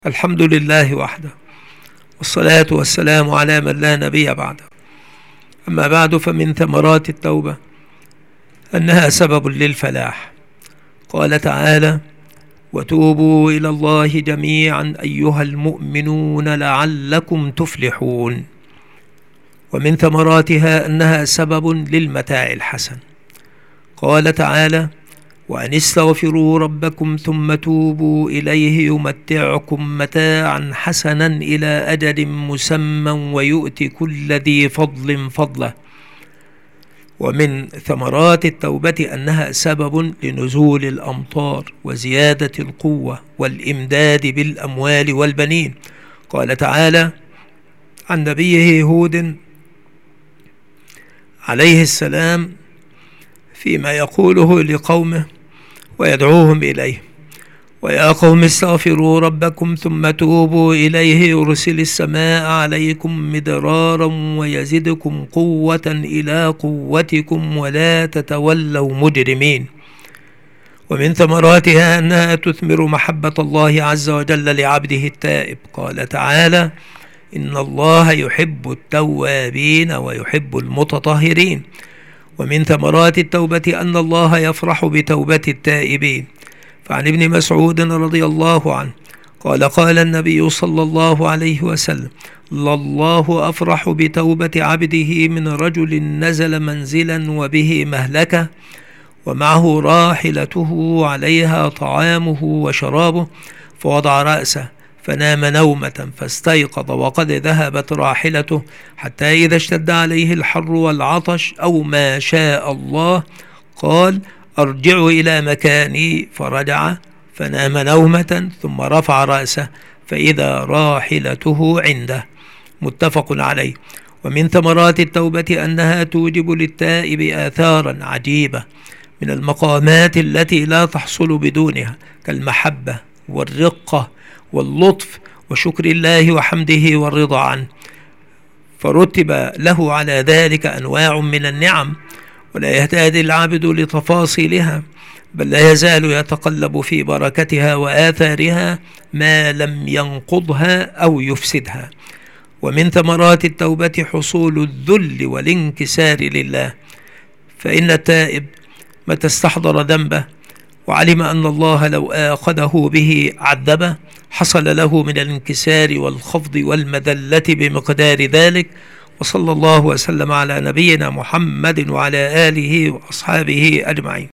الحمد لله وحده، والصلاة والسلام على من لا نبي بعده. أما بعد، فمن ثمرات التوبة أنها سبب للفلاح. قال تعالى: وتوبوا إلى الله جميعا أيها المؤمنون لعلكم تفلحون. ومن ثمراتها أنها سبب للمتاع الحسن. قال تعالى: وأن استغفروا ربكم ثم توبوا إليه يمتعكم متاعا حسنا إلى أجل مسمى ويؤتي كل ذي فضل فضله. ومن ثمرات التوبة أنها سبب لنزول الأمطار وزيادة القوة والإمداد بالأموال والبنين. قال تعالى عن نبيه هود عليه السلام فيما يقوله لقومه ويدعوهم إليه: ويا قوم استغفروا ربكم ثم توبوا إليه يرسل السماء عليكم مدرارا ويزدكم قوة إلى قوتكم ولا تتولوا مجرمين. ومن ثمراتها أنها تثمر محبة الله عز وجل لعبده التائب. قال تعالى: إن الله يحب التوابين ويحب المتطهرين. ومن ثمرات التوبة أن الله يفرح بتوبة التائبين. فعن ابن مسعود رضي الله عنه قال: قال النبي صلى الله عليه وسلم: لله أفرح بتوبة عبده من رجل نزل منزلا وبه مهلكة ومعه راحلته عليها طعامه وشرابه فوضع رأسه فنام نومة فاستيقظ وقد ذهبت راحلته، حتى إذا اشتد عليه الحر والعطش أو ما شاء الله قال: أرجع إلى مكاني، فرجع فنام نومة ثم رفع رأسه فإذا راحلته عنده. متفق عليه. ومن ثمرات التوبة أنها توجب للتائب آثارا عجيبة من المقامات التي لا تحصل بدونها، كالمحبة والرقة واللطف وشكر الله وحمده والرضا عنه، فرتب له على ذلك أنواع من النعم، ولا يهتدي العبد لتفاصيلها، بل لا يزال يتقلب في بركتها وآثارها ما لم ينقضها أو يفسدها. ومن ثمرات التوبة حصول الذل والانكسار لله، فإن التائب متى استحضر ذنبه وعلم أن الله لو آخذه به عذبه حصل له من الانكسار والخفض والمذلة بمقدار ذلك. وصلى الله وسلم على نبينا محمد وعلى آله وأصحابه أجمعين.